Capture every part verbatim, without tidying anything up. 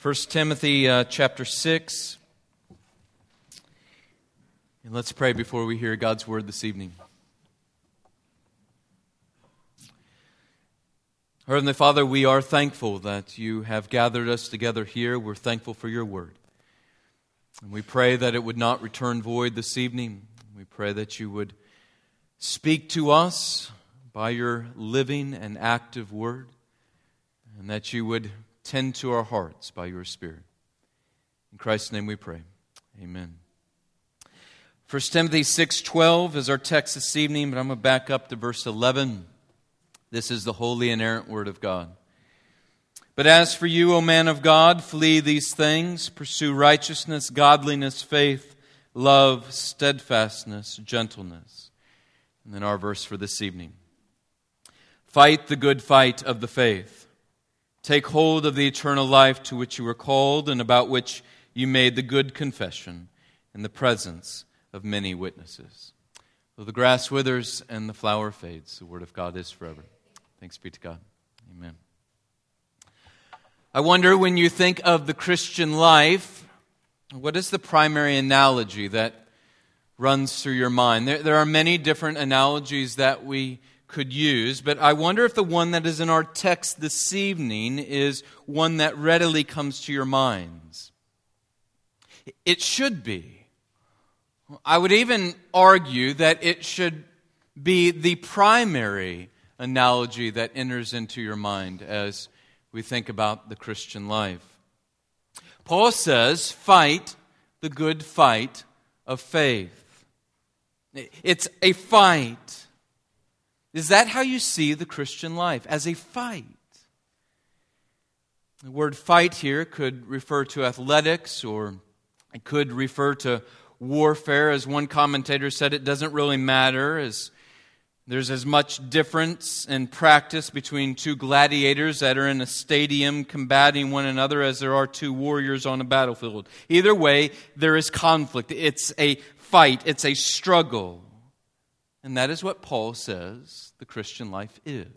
First Timothy uh, chapter six. And let's pray before we hear God's word this evening. Our Heavenly Father, we are thankful that you have gathered us together here. We're thankful for your word. And we pray that it would not return void this evening. We pray that you would speak to us by your living and active word, and that you would tend to our hearts by your Spirit. In Christ's name we pray. Amen. First Timothy six twelve is our text this evening, but I'm going to back up to verse eleven. This is the holy inerrant word of God. But as for you, O man of God, flee these things, pursue righteousness, godliness, faith, love, steadfastness, gentleness. And then our verse for this evening. Fight the good fight of the faith. Take hold of the eternal life to which you were called and about which you made the good confession in the presence of many witnesses. Though the grass withers and the flower fades, the word of God is forever. Thanks be to God. Amen. I wonder, when you think of the Christian life, what is the primary analogy that runs through your mind? There, there are many different analogies that we could use, but I wonder if the one that is in our text this evening is one that readily comes to your minds. It should be. I would even argue that it should be the primary analogy that enters into your mind as we think about the Christian life. Paul says, fight the good fight of faith. It's a fight. Is that how you see the Christian life? As a fight? The word fight here could refer to athletics, or it could refer to warfare. As one commentator said, it doesn't really matter, as there's as much difference in practice between two gladiators that are in a stadium combating one another as there are two warriors on a battlefield. Either way, there is conflict. It's a fight. It's a struggle. And that is what Paul says the Christian life is.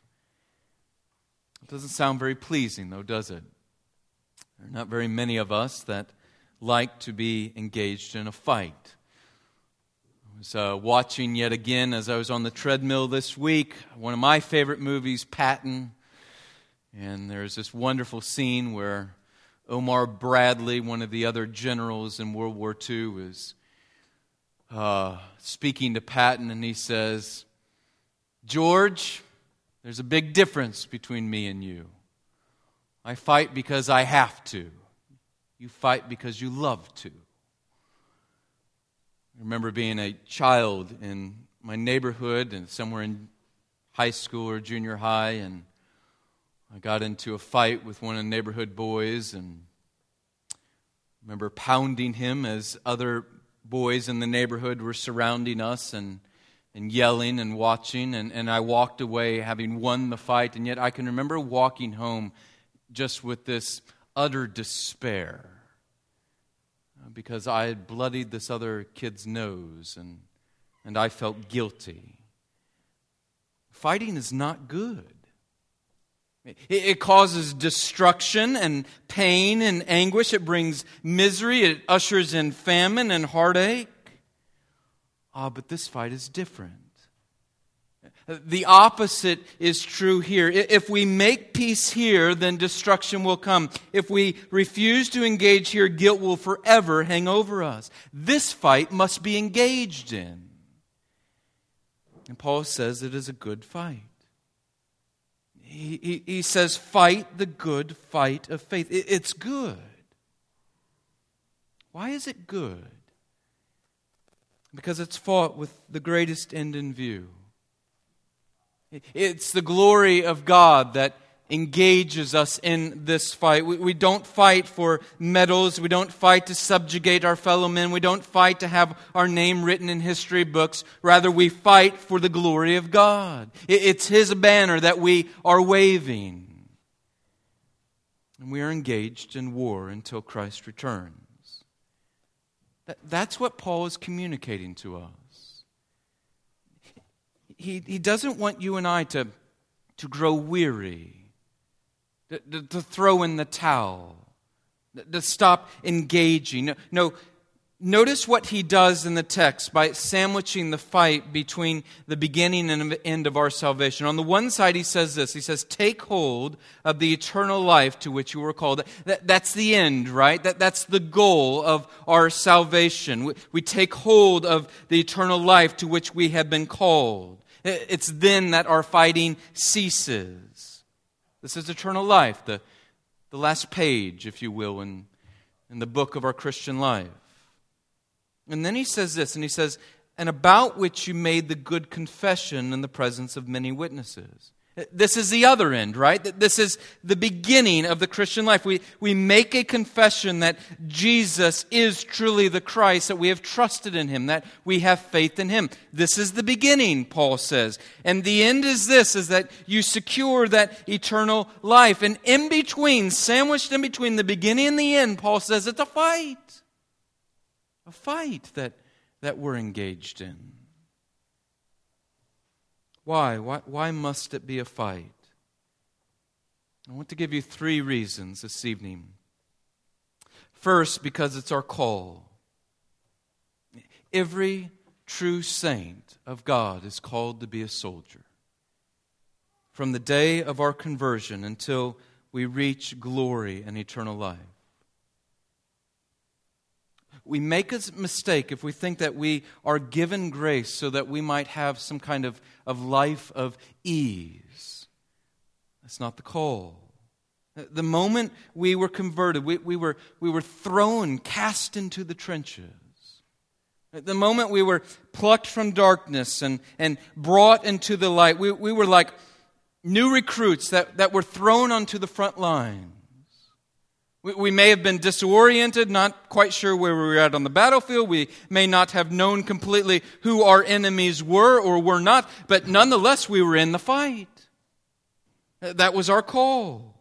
It doesn't sound very pleasing, though, does it? There are not very many of us that like to be engaged in a fight. I was uh, watching yet again, as I was on the treadmill this week, one of my favorite movies, Patton. And there's this wonderful scene where Omar Bradley, one of the other generals in World War Two, is Uh, speaking to Patton, and he says, George, there's a big difference between me and you. I fight because I have to. You fight because you love to. I remember being a child in my neighborhood and somewhere in high school or junior high, and I got into a fight with one of the neighborhood boys, and I remember pounding him as other boys in the neighborhood were surrounding us and, and yelling and watching, and, and I walked away having won the fight, and yet I can remember walking home just with this utter despair because I had bloodied this other kid's nose, and, and I felt guilty. Fighting is not good. It causes destruction and pain and anguish. It brings misery. It ushers in famine and heartache. Ah, but this fight is different. The opposite is true here. If we make peace here, then destruction will come. If we refuse to engage here, guilt will forever hang over us. This fight must be engaged in. And Paul says it is a good fight. He, he, he says, fight the good fight of faith. It, it's good. Why is it good? Because it's fought with the greatest end in view. It, it's the glory of God that engages us in this fight. We, we don't fight for medals. We don't fight to subjugate our fellow men. We don't fight to have our name written in history books. Rather, we fight for the glory of God. It, it's His banner that we are waving. And we are engaged in war until Christ returns. That, that's what Paul is communicating to us. He, he doesn't want you and I to, to grow weary, to, to throw in the towel, to stop engaging. No, no, notice what he does in the text by sandwiching the fight between the beginning and the end of our salvation. On the one side, he says this. He says, take hold of the eternal life to which you were called. That, that's the end, right? That, that's the goal of our salvation. We, we take hold of the eternal life to which we have been called. It's then that our fighting ceases. This is eternal life, the, the last page, if you will, in, in the book of our Christian life. And then he says this, and he says, and about which you made the good confession in the presence of many witnesses. This is the other end, right? This is the beginning of the Christian life. We, we make a confession that Jesus is truly the Christ, that we have trusted in Him, that we have faith in Him. This is the beginning, Paul says. And the end is this, is that you secure that eternal life. And in between, sandwiched in between the beginning and the end, Paul says it's a fight. A fight that, that we're engaged in. Why? why? Why must it be a fight? I want to give you three reasons this evening. First, because it's our call. Every true saint of God is called to be a soldier. From the day of our conversion until we reach glory and eternal life. We make a mistake if we think that we are given grace so that we might have some kind of, of life of ease. That's not the call. The moment we were converted, we, we, were, we were thrown, cast into the trenches. The moment we were plucked from darkness and, and brought into the light, we, we were like new recruits that, that were thrown onto the front line. We may have been disoriented, not quite sure where we were at on the battlefield. We may not have known completely who our enemies were or were not, but nonetheless we were in the fight. That was our call.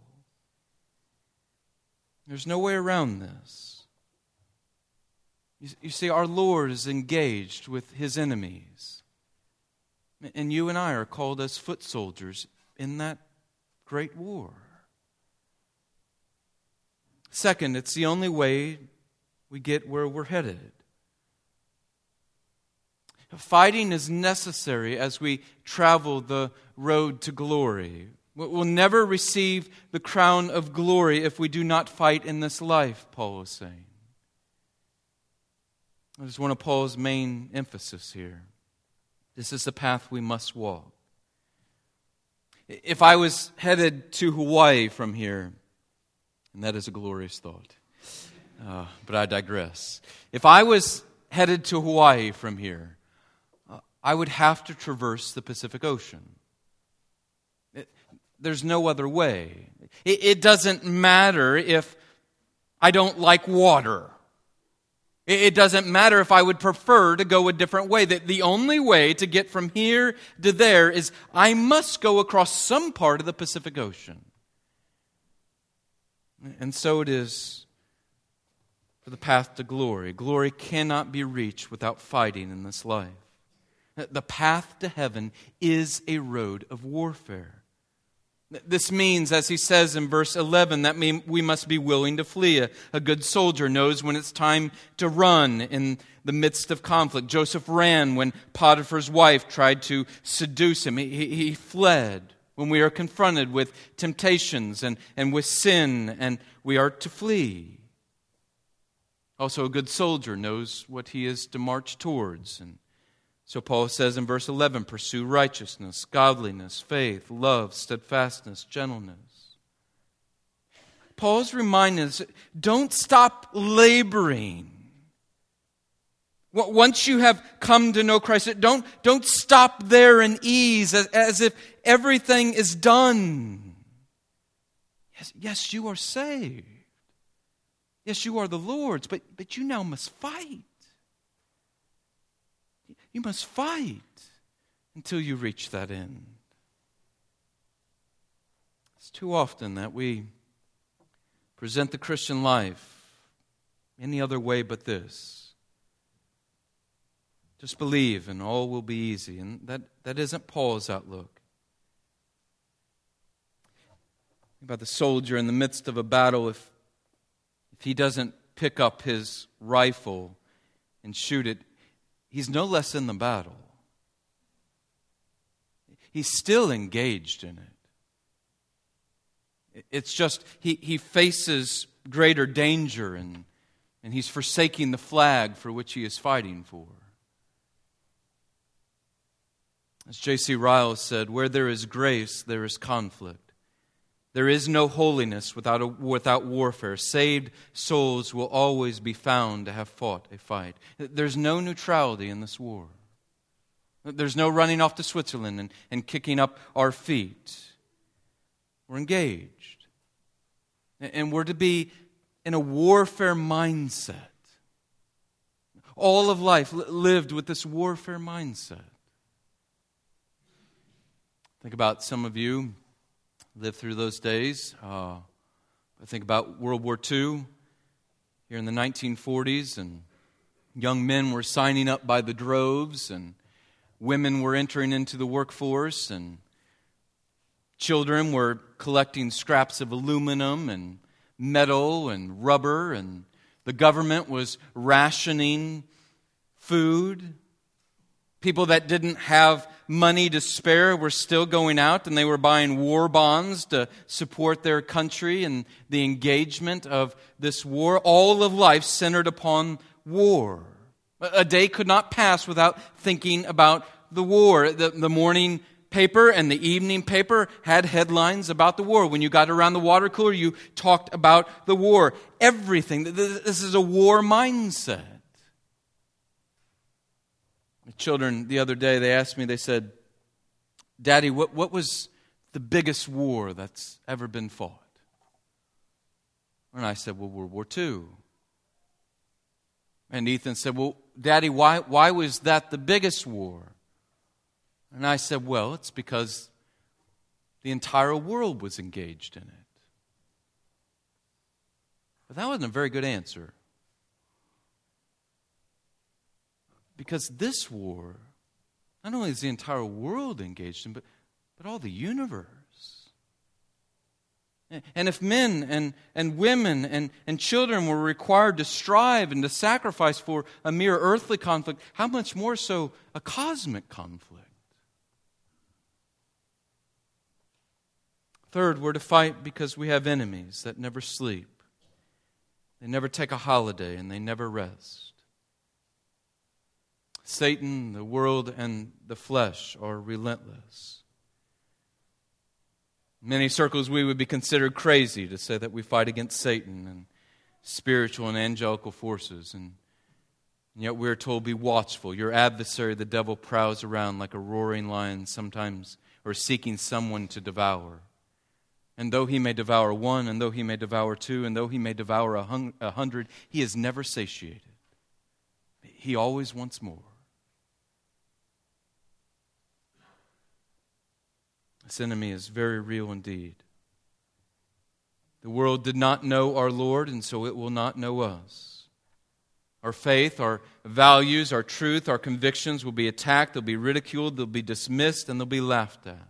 There's no way around this. You see, our Lord is engaged with His enemies. And you and I are called as foot soldiers in that great war. Second, it's the only way we get where we're headed. Fighting is necessary as we travel the road to glory. We'll never receive the crown of glory if we do not fight in this life, Paul is saying. This is one of Paul's main emphasis here. This is the path we must walk. If I was headed to Hawaii from here, and that is a glorious thought. Uh, but I digress. If I was headed to Hawaii from here, uh, I would have to traverse the Pacific Ocean. It, there's no other way. It, it doesn't matter if I don't like water. It, it doesn't matter if I would prefer to go a different way. The, the only way to get from here to there is I must go across some part of the Pacific Ocean. And so it is for the path to glory. Glory cannot be reached without fighting in this life. The path to heaven is a road of warfare. This means, as he says in verse eleven, that we must be willing to flee. A good soldier knows when it's time to run in the midst of conflict. Joseph ran when Potiphar's wife tried to seduce him. He, he, he fled. When we are confronted with temptations and, and with sin, and we are to flee. Also, a good soldier knows what he is to march towards. And so Paul says in verse eleven, pursue righteousness, godliness, faith, love, steadfastness, gentleness. Paul's reminding us, don't stop laboring. Once you have come to know Christ, don't, don't stop there in ease as, as if everything is done. Yes, yes, you are saved. Yes, you are the Lord's, but, but you now must fight. You must fight until you reach that end. It's too often that we present the Christian life any other way but this. Just believe and all will be easy. And that, that isn't Paul's outlook. Think about the soldier in the midst of a battle. If, if if he doesn't pick up his rifle and shoot it, he's no less in the battle. He's still engaged in it. It's just he, he faces greater danger, and, and he's forsaking the flag for which he is fighting for. As J C Ryle said, where there is grace, there is conflict. There is no holiness without a, without warfare. Saved souls will always be found to have fought a fight. There's no neutrality in this war. There's no running off to Switzerland and, and kicking up our feet. We're engaged. And we're to be in a warfare mindset. All of life lived with this warfare mindset. Think about some of you lived through those days. Uh, I think about World War Two here in the nineteen forties, and young men were signing up by the droves, and women were entering into the workforce, and children were collecting scraps of aluminum and metal and rubber, and the government was rationing food. People that didn't have money to spare were still going out, and they were buying war bonds to support their country and the engagement of this war. All of life centered upon war. A day could not pass without thinking about the war. The, the morning paper and the evening paper had headlines about the war. When you got around the water cooler, you talked about the war. Everything. This is a war mindset. The children the other day, they asked me, they said, Daddy, what, what was the biggest war that's ever been fought? And I said, well, World War Two. And Ethan said, well, Daddy, why, why was that the biggest war? And I said, well, it's because the entire world was engaged in it. But that wasn't a very good answer. Because this war, not only is the entire world engaged in, but, but all the universe. And if men and, and women and, and children were required to strive and to sacrifice for a mere earthly conflict, how much more so a cosmic conflict? Third, we're to fight because we have enemies that never sleep. They never take a holiday, and they never rest. Satan, the world, and the flesh are relentless. In many circles, we would be considered crazy to say that we fight against Satan and spiritual and angelical forces. And yet we're told, be watchful. Your adversary, the devil, prowls around like a roaring lion sometimes, or seeking someone to devour. And though he may devour one, and though he may devour two, and though he may devour a, hung- a hundred, he is never satiated. He always wants more. This enemy is very real indeed. The world did not know our Lord, and so it will not know us. Our faith, our values, our truth, our convictions will be attacked, they'll be ridiculed, they'll be dismissed, and they'll be laughed at.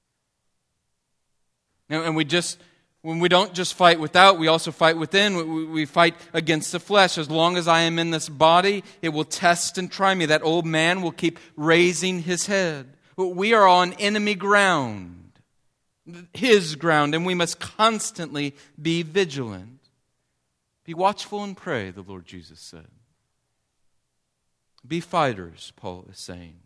And we just, when we don't just fight without, we also fight within. We fight against the flesh. As long as I am in this body, it will test and try me. That old man will keep raising his head. We are on enemy ground, his ground, and we must constantly be vigilant. Be watchful and pray, the Lord Jesus said. Be fighters, Paul is saying.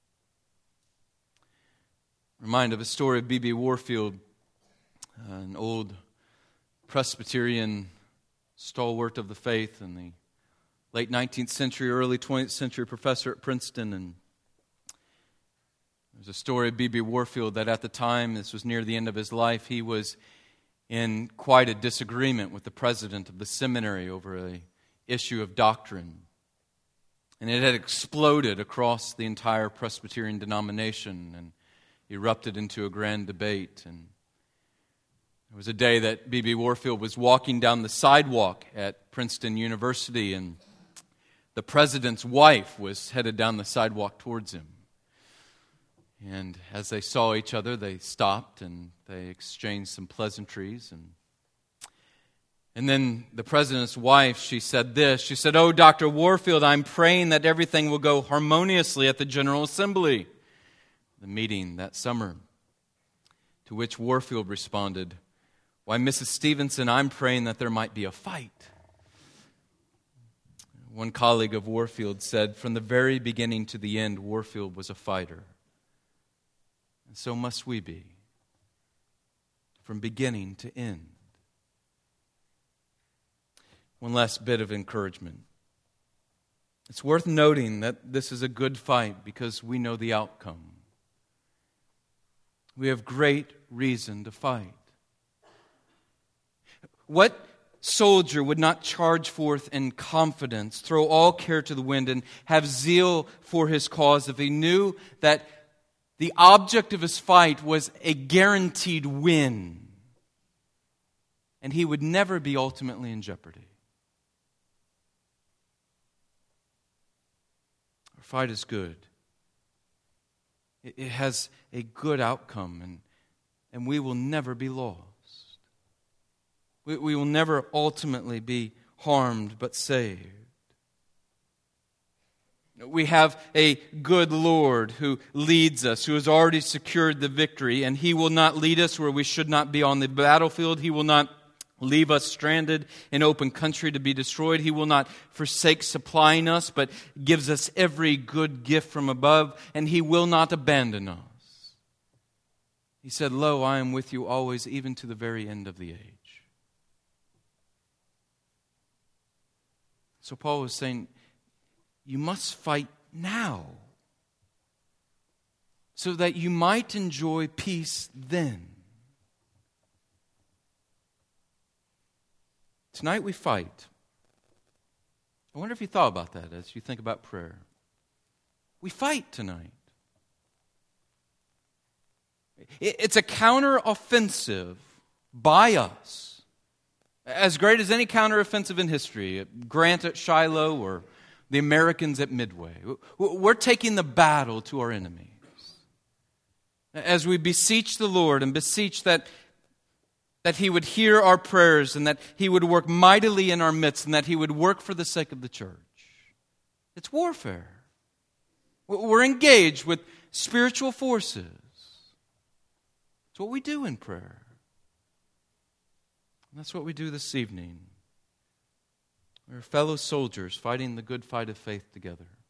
Remind of a story of B B Warfield, an old Presbyterian stalwart of the faith in the late nineteenth century, early twentieth century professor at Princeton. And there's a story of B B Warfield that at the time, this was near the end of his life, he was in quite a disagreement with the president of the seminary over an issue of doctrine. And it had exploded across the entire Presbyterian denomination and erupted into a grand debate. And it was a day that B B Warfield was walking down the sidewalk at Princeton University, and the president's wife was headed down the sidewalk towards him. And as they saw each other, they stopped and they exchanged some pleasantries. And And then the president's wife, she said this. She said, "Oh, Doctor Warfield, I'm praying that everything will go harmoniously at the General Assembly," the meeting that summer. To which Warfield responded, "Why, Missus Stevenson, I'm praying that there might be a fight." One colleague of Warfield said, "From the very beginning to the end, Warfield was a fighter. And so must we be, from beginning to end." One last bit of encouragement. It's worth noting that this is a good fight because we know the outcome. We have great reason to fight. What soldier would not charge forth in confidence, throw all care to the wind, and have zeal for his cause if he knew that the object of his fight was a guaranteed win, and he would never be ultimately in jeopardy? Our fight is good. It has a good outcome, and, and we will never be lost. We, we will never ultimately be harmed, but saved. We have a good Lord who leads us, who has already secured the victory, and He will not lead us where we should not be on the battlefield. He will not leave us stranded in open country to be destroyed. He will not forsake supplying us, but gives us every good gift from above, and He will not abandon us. He said, "Lo, I am with you always, even to the very end of the age." So Paul was saying, you must fight now, so that you might enjoy peace then. Tonight we fight. I wonder if you thought about that as you think about prayer. We fight tonight. It's a counter-offensive by us, as great as any counter-offensive in history, Grant at Shiloh or the Americans at Midway. We're taking the battle to our enemies. As we beseech the Lord and beseech that that He would hear our prayers and that He would work mightily in our midst and that He would work for the sake of the church. It's warfare. We're engaged with spiritual forces. It's what we do in prayer. And that's what we do this evening. We're fellow soldiers fighting the good fight of faith together.